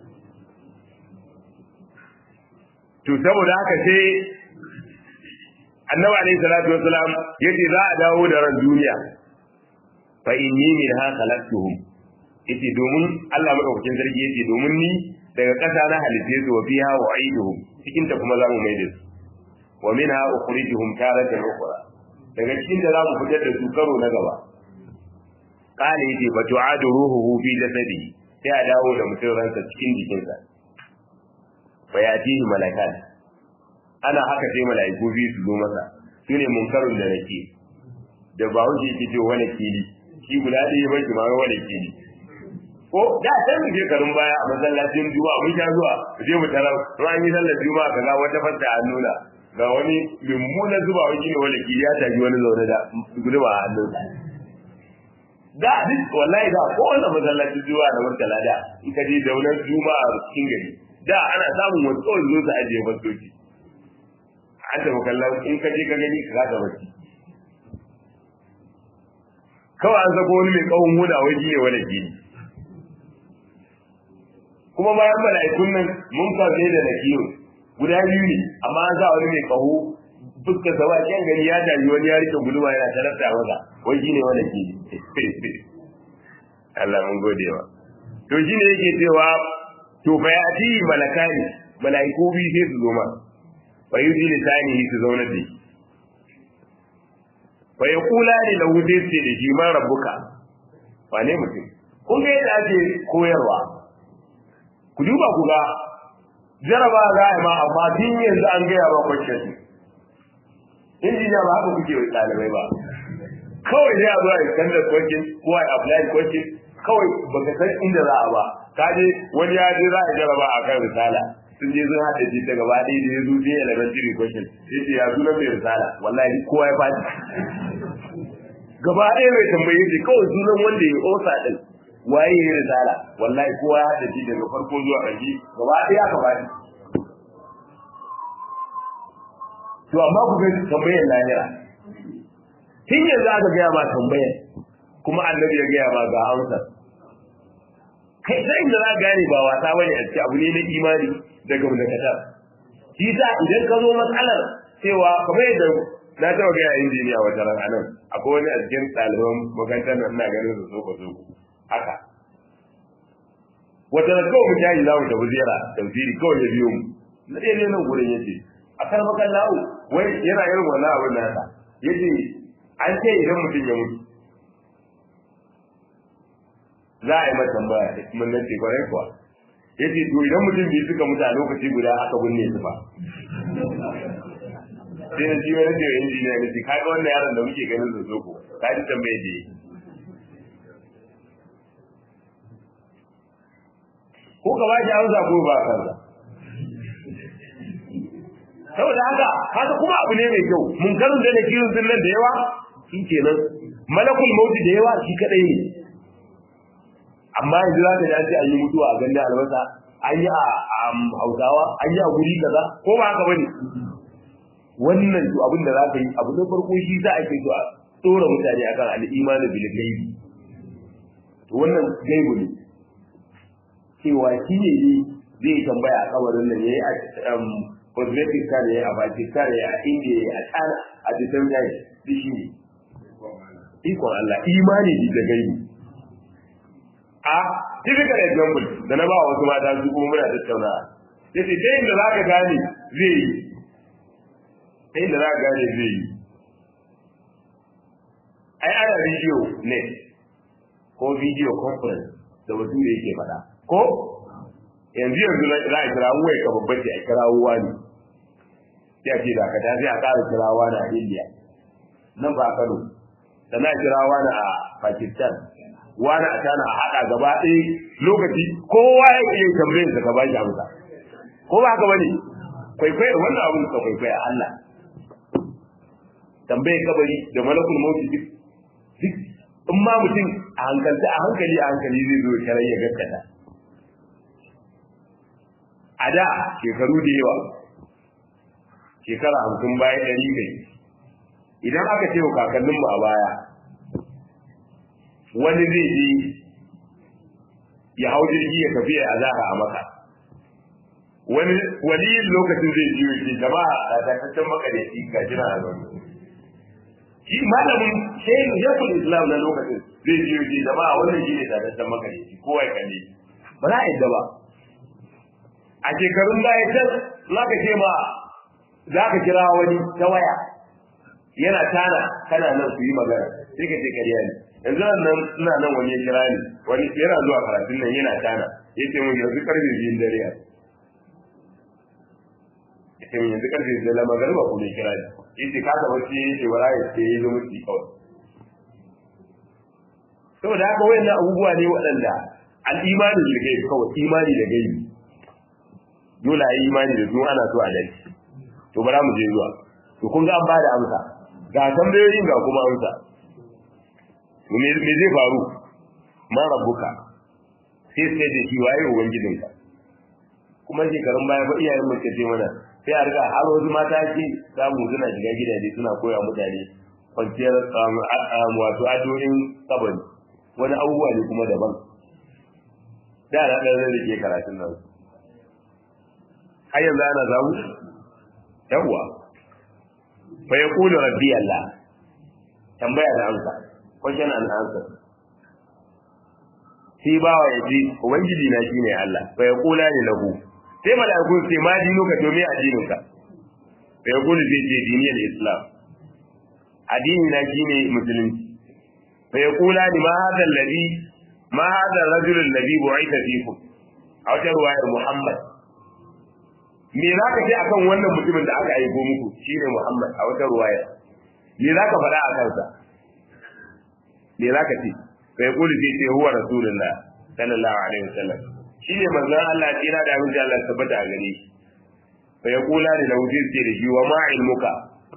to saboda haka sai annabi alaihi salatu wasalam yace za a dawo da ran duniya fa inni minha khalaqtuhum yace domin Allah madaukakin sarki yace domin ni daga ƙasa na halitte su wa fiha wa'iduhum cikin ta kuma za mu maida su wa minha ukhrijuhum taratan ukhra daga cikin da za mu fitar da su karo na gaba qala yace fa tu'adu ruhuhu fi jasadi sai a dawo da mutum ransa cikin jikinsa fa yatihi malakan ana haka sai malaiku biyu su zo masa sune munkarun da nake da ba wuce yake ce wani kili shi guda ɗaya bai kuma wani kili ko da san mu je garin baya a masallacin juma'a mun sha zuwa je mu tarar ran yi sallar juma'a kaga wata fanta a nuna ga wani mummunan zuba wani ne wani kili ya tafi wani zaune da guduma a hannun da duk wallahi da ko wannan masallacin juma'a da murtala da in ka je daular juma'a cikin gari da ana samun wasu tsawon zo su ajiye fastoci an taɓa kallon in ka je ka gani ka ga bacci kawai an sako wani mai kawun huda wai ne wani gini kuma bayan mala'ikun nan mun farne da nakiyo guda biyu ne amma an sa wani mai kaho fuskar sa ba kyan gani ya tafi wani ya rike guduma yana tarafta maza wai shine wani gini Allah mun gode wa to shine yake cewa to fa yati malakani mala'iku biyu sai su zo ma fa yuji lisani su zauna da shi fa yaqula li lahu dai da shi man rabbuka wane mutum kun ga yadda ake koyarwa ku duba ku ga jaraba za a ma amma tun yanzu an gaya ba kwanciyar su injiniya ba haka kuke wai ɗalibai ba kawai zai a zuwa a standard question ko a apply question kawai baka san inda za a ba ka je wani ya je za a jaraba a kan risala sun je sun haɗa shi daga ba ɗaya da ya zo sai elementary question sai ce ya sunan mai risala wallahi kowa ya faɗi gaba ɗaya mai tambaye shi kawai sunan wanda ya osa ɗin waye ya risala wallahi kowa ya haɗa shi daga farko zuwa ƙarshe gaba ɗaya aka faɗi to amma ku ga tambayar lahira tun yanzu aka gaya ma tambayar kuma annabi ya gaya ma ga amsar kai sai inda za gane ba wasa bane a ce abu ne na imani daga mulkata shi sa idan ka zo matsalar cewa kamar yadda na taɓa gaya injiniya wata ran anan akwai wani a cikin ɗaliban makarantar nan ina ganin su soko soko haka wata ran kawai mu tashi za mu tafi ziyara tafsiri kawai ya biyo mu na ɗaya ne nan gurin yace a kan makan lahu wai yana irin wannan abin da haka yace an ce idan mutum ya mutu za a yi mata tambaya mun nan ce kwarai kuwa yace to idan mutum bai suka mutu a lokaci guda aka binne su ba sai na ji wani da injiniya ne sai kaga wannan yaron da muke ganin su soko ka ji tambaye da ko ka ba shi amsa ko ba kansa saboda haka haka kuma abu ne mai kyau mun karin da kirin sun nan da yawa shi kenan malakul mauti da yawa shi kadai ne amma yanzu za ka dace an yi mutuwa a ganda albasa an yi a hausawa an yi a guri kaza ko ba haka bane wannan to abin da za ka yi abu na farko shi za a ke so a tsora mutane akan al'imanu bil gaibi to wannan gaibu ne cewa shi ne zai tambaya a kabarin nan yayi a Uzbekistan ne a Pakistan ne a India ne a China a cikin jai shi ne ikon Allah imani da gaibi a typical example da na ba wasu mata su kuma muna tattauna yace ta inda za ka gane zai yi ta inda za ka gane zai yi ai ana video ne ko video conference da wasu da yake faɗa ko yanzu yanzu za a kira waya ka babban ce a kira ruwa ne sai a ce da ka tafi a ƙara kirawa na India nan ba Kano sannan a kirawa na a Pakistan wani a tana a haɗa gaba ɗaya lokaci kowa ya iya tambayin sa ka ba shi amsa ko ba haka bane kwaikwai wannan abun ka kwaikwai a Allah tambayin kabari da malakul mauti duk duk in ma mutum a hankalta a hankali a hankali zai zo ya ya gaskata a da shekaru da yawa shekara hamsin baya ɗari kai idan aka ce wa kakanninmu a baya wani zai je ya hau jirgi ya tafi a zara a maka wani waliyin lokacin zai ji yake jama'a a takaccen maka da shi ga jira a zaune shi malamin shehu yakul islam na lokacin zai ji yake jama'a wannan shi ne takaccen maka da shi kowa ya kalle ba za a yadda ba a shekarun baya can za ka ce ma za ka kira wani ta waya yana tana kana nan su yi magana sai ka ce kariya ne yanzu nan ina nan wani ya kira ni wani yana zuwa karatun nan yana tana yace mun yanzu karfe biyun dare ya yace mun yanzu karfe biyun dare magana ko ne kira ni yace ka ga wace yace wala ya ce yayi zama ci kawai saboda haka wayannan abubuwa ne waɗanda al-imani da gaibi kawai imani da gaibi dole ayi imani da su ana so a dai to bara mu je zuwa to kun ga an bada amsa ga tambayoyin ga kuma amsa me zai faru ma rabbuka sai sai da shi waye ubangijinka kuma shekarun baya ba iyayen mu kace mana sai a riga har wasu mata ce samu suna shiga gidaje suna koya mutane kwanciyar wato adorin kabari wani abubuwa ne kuma daban da na ɗan rage karatun nan har yanzu ana zamu yawwa fa yaqulu rabbi Allah tambaya da amsa question and answer shi bawa yaji ubangiji na shine Allah fa yaqula ni lahu sai malaiku sai ma dinu ka to me addinin ka fa yaqulu sai ce dini al-islam addini na shine musulunci fa yaqula ni ma hada alladhi ma hada ar-rajul alladhi bu'itha fikum aw ta ruwayar Muhammad me za ka ce akan wannan mutumin da aka aiko muku shine Muhammad a wata ruwaya me za ka faɗa a kansa me za ka ce sai kuli sai ce huwa rasulullah sallallahu alaihi wasallam shine manzon Allah tsira da abin da Allah tabbata a gare shi fa yaqula li lawji sai da shi wa ma ilmuka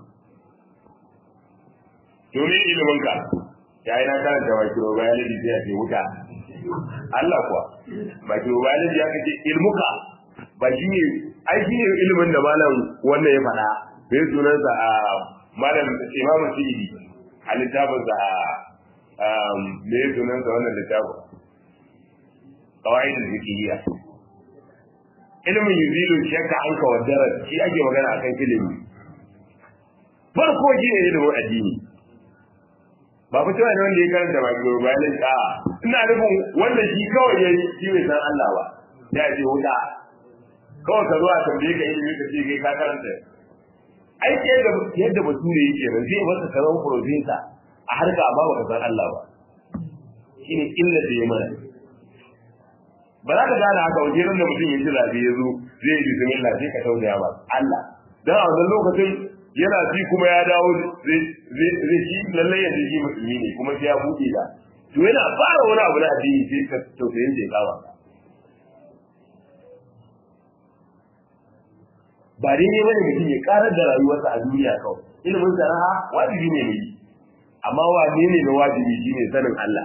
to me ilminka yayi na karanta wa kiro biology sai a ce wuta Allah kuwa ba kiro biology ya kace ilmuka ba shi ne ai shi ne ilimin da malam wannan ya faɗa bai sunansa a malam imamu sidi a littafinsa a bai sunansa wannan littafin kawai da zikiriya ilimin yuzilu shakka an kawar darar shi ake magana akan ilimi farko shi ne ilimin addini ba ku cewa ne wanda ya karanta ba gaba bayan a ina nufin wanda shi kawai ya yi shi bai san Allah ba ya ce wuta kawai ka zo a tambaye ka ilimi ka ce kai ka karanta aiki yadda yadda bature yake ba zai masa karan professor a harka ba ba ka san Allah ba shine illa da yamma ba za ka gane haka wajen da mutum ya ji zabi ya zo zai yi bismillah sai ka tausaya ba Allah dan a wannan lokacin yana ji kuma ya dawo zai zai shi lalle ya ji musulmi ne kuma sai ya buɗe da to yana fara wani abu na addini sai ka tausayin da ya kawo ba daidai bane mutum ya karar da rayuwarsa a duniya kawai ilimin sana'a wajibi ne ne amma wane ne na wajibi shine sanin Allah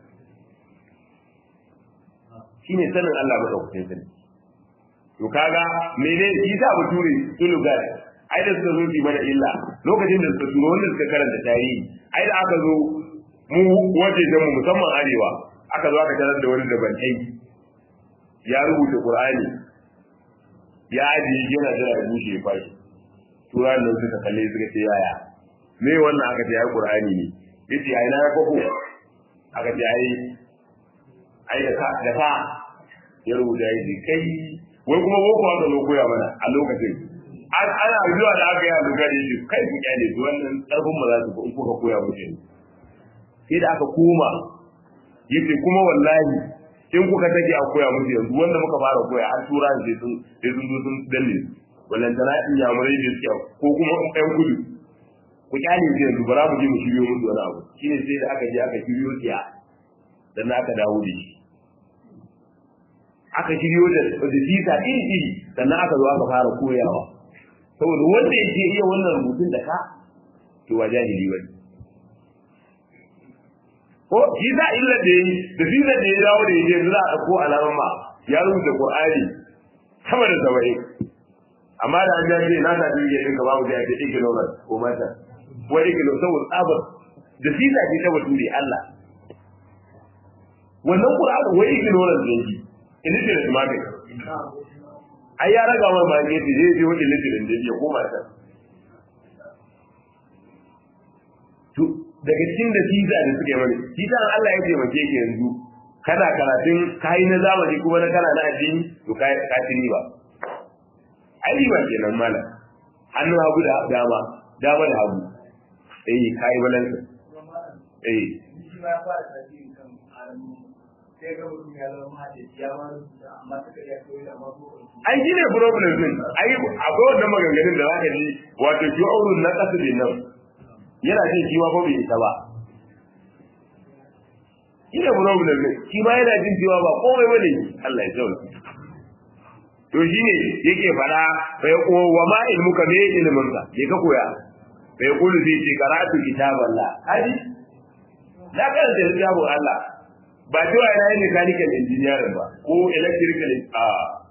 shine sanin Allah ba kawai sani to kaga mene shi ta bature sulugar ai da suka zo mana illa lokacin da suka turo wannan suka karanta tarihi ai da aka zo mu waje da mu musamman arewa aka zo aka tarar da wani dabantai ya rubuta Qur'ani ya ajiye yana da rubuce ya fashi turan nan suka kalle suka ce yaya me wannan aka ce ai Qur'ani ne yace ai na koko aka ce ai ai da ka da ka ya rubuta yi kai wai kuma boko aka zo koya mana a lokacin ana zuwa da aka yi a lokacin shi kai ku kyale su wannan karfin ba za su in kuka koya musu sai da aka koma yace kuma wallahi in kuka take a koya musu yanzu wanda muka fara koya har tura sai sun sai sun zo sun dalle wallan tana in ya mure da suke ko kuma ɗan kudu ku kyale su yanzu bara mu je mu shiryo musu wani abu shine sai da aka je aka shiryo tsiya dan aka dawo da shi aka shiryo da sisa iri iri sannan aka zo aka fara koyawa saboda wanda yake iya wannan rubutun da ka to wa jahili bane ko shi za illa da yi da shi da ya dawo da yaje za a ko alaman ma ya rubuta Qur'ani sama da saba'in amma da an jaje na ta dinga yin ka babu da yake ignorant ko mata ko ignorant saboda tsabar da shi da ke tabbatu ne Allah wannan Qur'ani wai ignorant ne shi in ce da mata ai ya raga wa ba ne zai je wani littafin da ya koma ta to daga cikin da visa da suke mani visa Allah ya taimake ki yanzu kana karatun kai na zamani kuma na kana na addini to kai ka tini ba ai riba kenan mala hannu hagu da dama dama da hagu eh kai balance eh shi ba ba da tafsirin kan alamu sai ga mutum ya zama hadisi ya ma amma ta kai ya koyi da mako ai shi ne problem din ai akwai wannan maganganun da zaka ji wato ju'urun na kasbi nan yana jin jiwa ko bai isa ba ina problem ne shi ma yana jin jiwa ba komai bane Allah ya jawo to shine yake fara fa ya ko wa ma ilmuka me ilmin ka je ka koya fa ya kullu zai ce karatu kitaballah hadi da kan da jawo Allah ba cewa yana yin mechanical engineering ba ko electrical a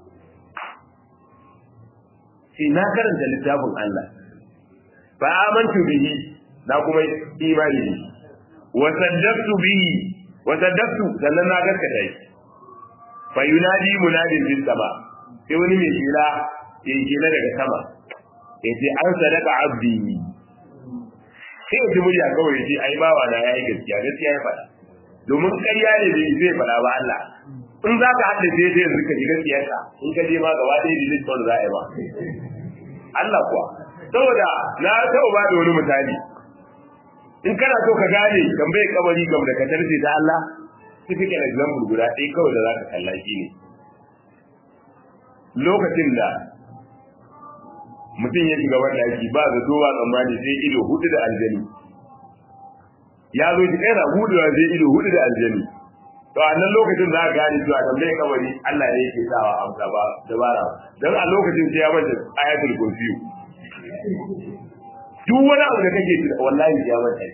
shi na karanta littafin Allah fa amantu bihi na kuma imani ne wa saddaqtu bihi wa saddaqtu sannan na gaskata shi fa yunadi munadin fis sama sai wani mai shila ya shila daga sama yace an sadaka abdi sai ya murya kawai yace ai bawa na yayi gaskiya gaskiya ya faɗa domin ƙarya ne bai zai faɗa ba Allah in za ka haɗa sai sai yanzu ka ji gaskiyarka in ka je ma gaba ɗaya da liston za a yi ba Allah kuwa saboda na taɓa ba da wani misali in kana so ka gane tambayar kabari gam da ka tarce ta Allah typical example guda ɗaya kawai da za ka kalla shi ne lokacin da mutum ya shiga wanda yake ba zato ba tsammani sai ido hudu da aljani ya zo ji kai na huduwa sai ido hudu da aljani to a nan lokacin za ka gane cewa tambayar kabari Allah ne yake sawa amsa ba dabara dan a lokacin sai ya manta ayatul kursi duk wani abu da kake ji wallahi ya manta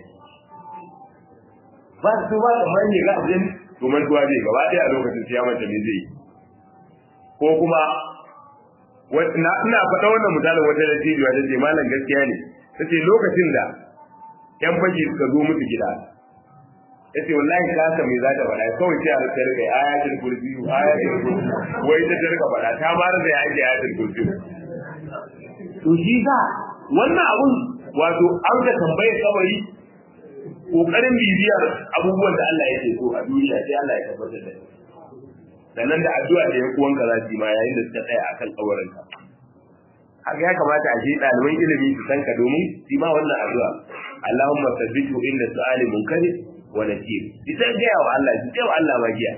ba su ba da manye ga ajin to mantuwa zai gaba daya a lokacin sai ya manta me zai ko kuma ina ina faɗa wannan misalin wata da tijuwa da ce malam gaskiya ne tace lokacin da yan fashi suka zo musu gida yace wallahi ka san me za ta faɗa kawai sai a rika rika ayatul kursi ayatul kursi wai ta rika faɗa ta mara da yake ayatul kursi to shi za wannan abun wato an ga tambayar kabari kokarin bibiyar abubuwan da Allah yake so a duniya sai Allah ya tabbatar da sannan da addu'a da yan uwanka za su yi ma yayin da suka tsaya akan kabarinka haka ya kamata a shi ɗaliban ilimi su san ka domin su ma wannan addu'a Allahumma sabbitu inda su'ali munkari wa nakir ita ga wa Allah ita wa Allah magiya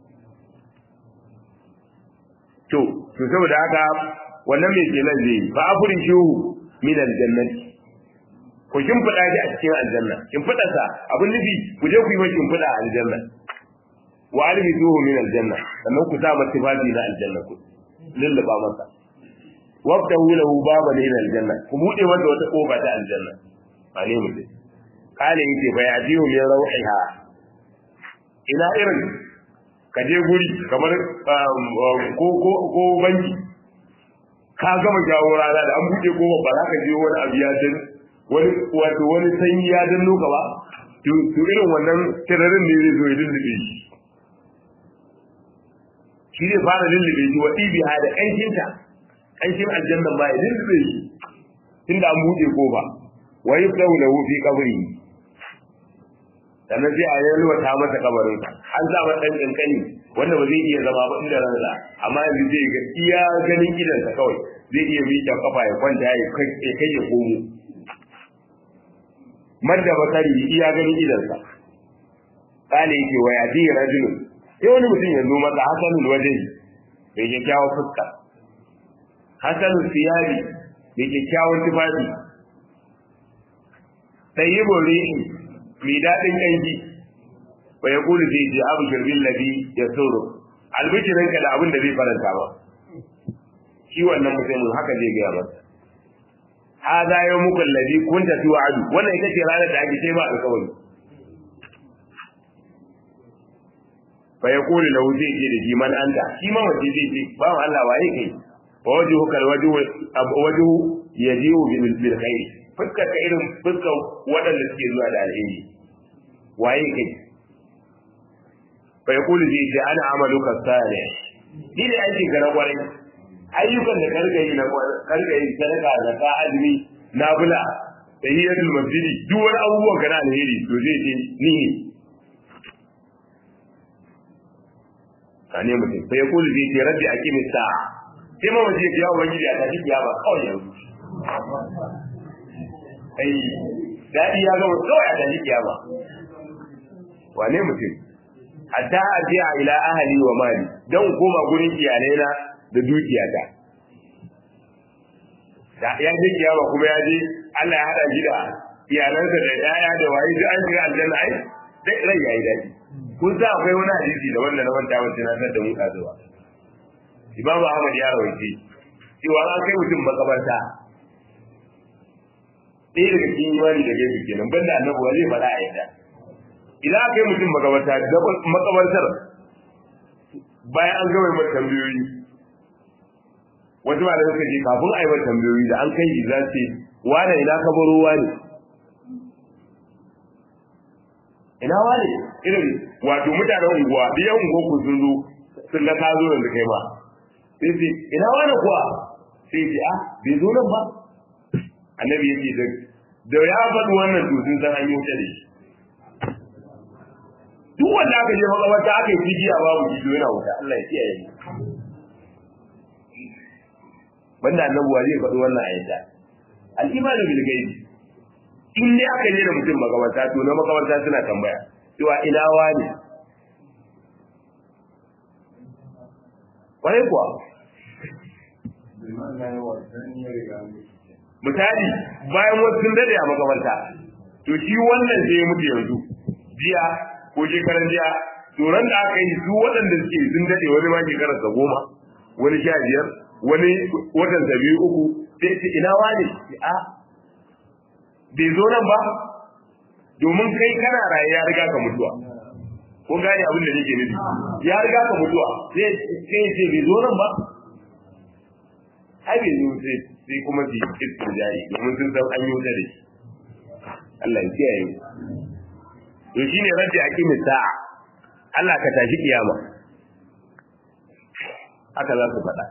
to to saboda haka wannan mai kenan zai ba afurin shuhu min aljannati ko kin fada shi a cikin aljanna kin fada sa abin nufi ku je ku yi makin fada a aljanna wa albiduhu min aljanna sannan ku sa masa babi na aljanna ku lullaba masa wabtahu lahu baban ila aljanna ku bude masa wata kofa ta aljanna ba ne mu dai kale yake bayadihu min rawhiha ila irin ka je guri kamar ko ko ko banki ka gama jawo rana da an buɗe goma ba za ka je wani abu ya dan wani wato wani sanyi ya danno ka ba to irin wannan tirarin ne zai zo ya lullube shi shi ne fara lullube shi wa ɗibi ha da ƙanshinta ƙanshin aljannan ba ya lullube shi tunda an buɗe goma wa yi tsawo da wufi kabari sannan sai a yalwata masa kabarin sa an sa masa dan kankani wanda ba zai iya zama ba inda ransa amma yanzu zai ga iya ganin gidan sa kawai zai iya miƙa kafa ya kwanta ya kai ya komo madda basari iya ganin gidan sa kale yake wa yadi rajulun sai wani mutum ya zo masa hasanul wajhi bai kyakkyawan fuska hasanul siyabi bai kyakkyawan tufafi tayyibur rihi mai daɗin kanki wa ya kulu zai je abu girbin labi ya tsoro albishirinka da abin da zai faranta ba shi wannan mutumin haka zai gaya masa hada yau muku labi kun tafi wa'adu wannan ita ce ranar da ake ba alkawari fa ya kulu lahu zai je da shi man anta shi ma wace zai ce ba Allah waye kai wa wajhu kal wajhu wajhu yadiu bil khair fuskar ka irin fuskar waɗanda suke zuwa da alheri waye kai fa yaqulu zai ce ana amaluka salih ni da aiki ga kwarai ayyukan da karga yi na karga yi sadaka da ka azumi nafila tahiyatul masjidi duk wani abubuwan kana alheri to zai ce ni ne kane mutum fa yaqulu zai ce rabbi aqimi sa'a sai ma waje ya ubangiji a tafi kiyama kawai yanzu ai dadi ya ga kawai a tafi kiyama wane mutum hatta ajiya ila ahli wa mali dan koma gurin iyalaina da dukiyata da ya je kiyama kuma ya je Allah ya hada shi da iyalansa da yaya da wayi duk an shiga aljanna ai dai rai yayi dadi kun sa akwai wani hadisi da wanda na wanta wanda na san da mu ka zuwa Imam Ahmad ya rawaite cewa an kai mutum makabarta ɗaya daga cikin imani da gaibi kenan banda annabi wali fada a yadda idan aka yi mutum makabarta makabartar bayan an gama mai tambayoyi wasu ma da suka ce kafin a yi mai tambayoyi da an kai yi za ce wane ina ka baro wane ina wane irin wato mutanen unguwa da yan unguwa ku sun zo sun ga ka zo yanzu kai ma sai ce ina wane kuwa sai ce ah bai zo nan ba annabi ya ce da ya faɗi wannan to sun san an yi wuta da shi duk wanda aka je makabarta aka yi fiji a babu jido yana wuta Allah ya kiyaye ni banda annabuwa zai faɗi wannan ayata al-imanu bil gaibi in ne aka je da mutum makabarta to na makabarta suna tambaya cewa ina wani kwarai kuwa misali bayan wasu sun dade a makabarta to shi wannan sai ya mutu yanzu jiya ko shekaran jiya turan da aka yi su waɗanda suke sun daɗe wani ma shekarar sa goma wani sha biyar wani watan sa biyu uku sai ce ina wani a bai zo nan ba domin kai kana raye ya riga ka mutuwa ko gane abin da nake nufi ya riga ka mutuwa sai sai ce bai zo nan ba ai bai zo sai sai kuma su yi kirkin jari domin sun san an yi wuta da shi Allah ya kiyaye mu to shine rabbi aqimi sa'a Allah ka tashi kiyama haka za su faɗa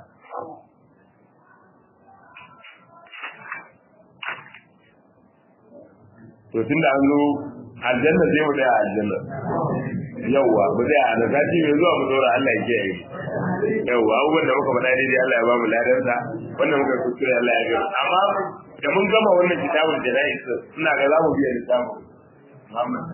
to tunda an zo aljanna sai mu da aljanna yawa mu da a zaki mai zuwa mu dora Allah ya kiyaye yawa abubuwan da muka faɗa daidai Allah ya ba mu ladarsa wannan muka kuskure Allah ya gaba amma da mun gama wannan kitabun da na yi ina ga za mu biya littafin Muhammad